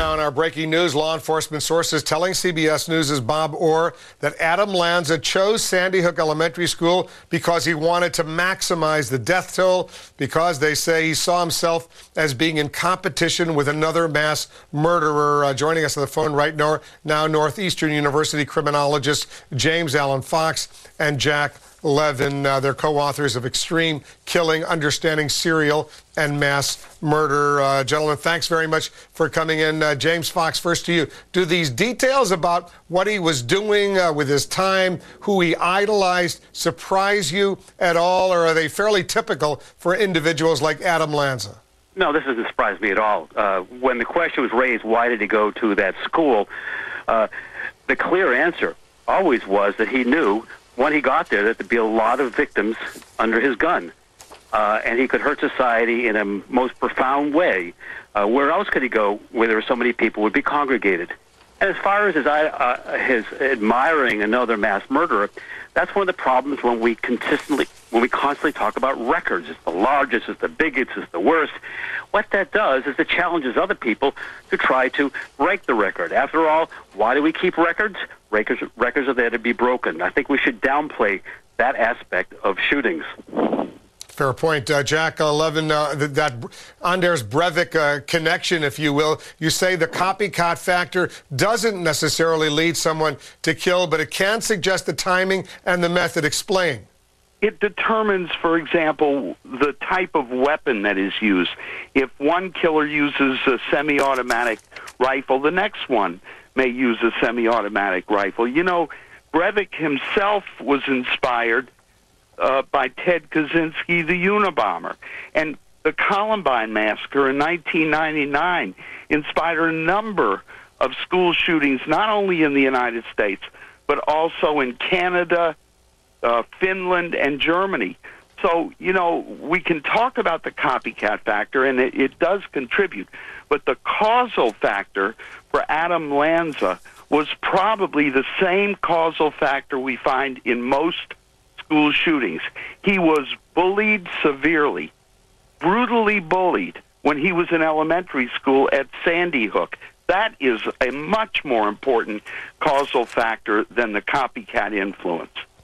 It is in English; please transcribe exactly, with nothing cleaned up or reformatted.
now in our breaking news. Law enforcement sources telling C B S News' Bob Orr that Adam Lanza chose Sandy Hook Elementary School because he wanted to maximize the death toll, because they say he saw himself as being in competition with another mass murderer. Uh, joining us on the phone right now, now Northeastern University criminologist James Alan Fox and Jack Levin. Uh, they're co-authors of Extreme Killing, Understanding Serial and Mass Murder. Uh, gentlemen, thanks very much for coming in. Uh, James Fox, first to you. Do these details about what he was doing uh, with his time, who he idolized, surprise you at all, or are they fairly typical for individuals like Adam Lanza? No, this doesn't surprise me at all. Uh, when the question was raised, why did he go to that school, uh, the clear answer always was that he knew when he got there that there'd be a lot of victims under his gun. Uh, and he could hurt society in a most profound way. Uh, where else could he go where there were so many people would be congregated? And as far as his, uh, his admiring another mass murderer, that's one of the problems when we consistently, when we constantly talk about records. It's the largest, it's the biggest, it's the worst. What that does is it challenges other people to try to break the record. After all, why do we keep records? Records, records are there to be broken. I think we should downplay that aspect of shootings. Fair point. Uh, Jack uh, Levin, uh, th that Anders Breivik uh, connection, if you will, you say the copycat factor doesn't necessarily lead someone to kill, but it can suggest the timing and the method. Explain. It determines, for example, the type of weapon that is used. If one killer uses a semi-automatic rifle, the next one may use a semi-automatic rifle. You know, Breivik himself was inspired Uh, by Ted Kaczynski, the Unabomber. And the Columbine Massacre in nineteen ninety-nine inspired a number of school shootings, not only in the United States, but also in Canada, uh, Finland, and Germany. So, you know, we can talk about the copycat factor, and it, it does contribute, but the causal factor for Adam Lanza was probably the same causal factor we find in most school shootings. He was bullied severely, brutally bullied when he was in elementary school at Sandy Hook. That is a much more important causal factor than the copycat influence.